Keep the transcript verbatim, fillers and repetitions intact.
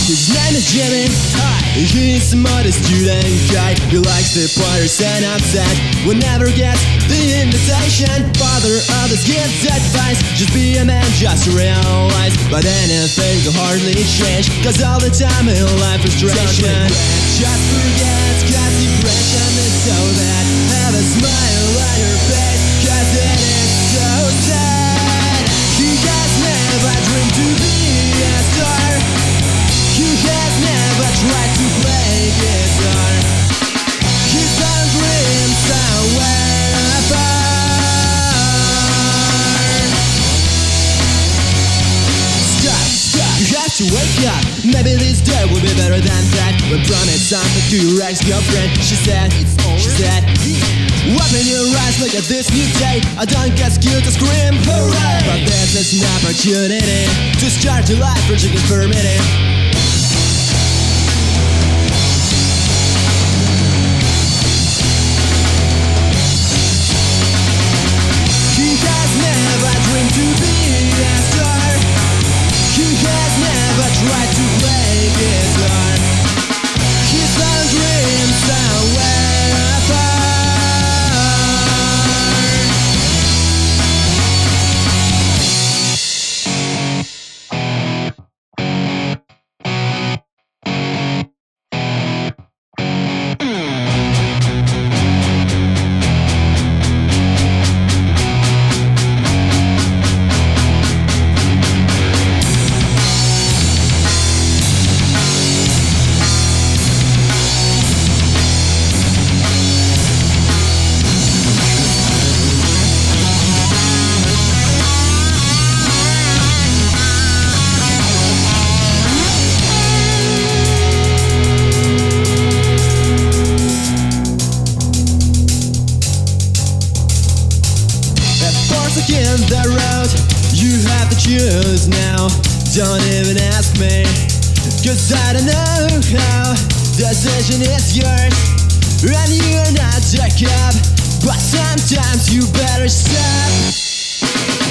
His name is Jimmy. He's a modest student guy who likes to party and upset whenever gets the invitation. Father others gives advice, just be a man, just realize. But anything will hardly change, cause all the time in life frustration. Just forget, cause depression is so bad. Have a smile on your face, cause it is so sad. He has never dreamed to be a star. He has never tried to play guitar. His own dreams somewhere apart. Stop, stop, you have to wake up. Maybe this day will be better than that. When promised something to your ex-girlfriend, she said, it's over. She said, open your eyes, look at this new day. I don't get you to scream, hooray! But this is an opportunity to start your life for chicken for a minute. He has never dreamed to be a star. He has never tried to play guitar. His own dreams somewhere apart. In the road, you have to choose now. Don't even ask me, cause I don't know how. Decision is yours, and you're not Jacob. But sometimes you better stop.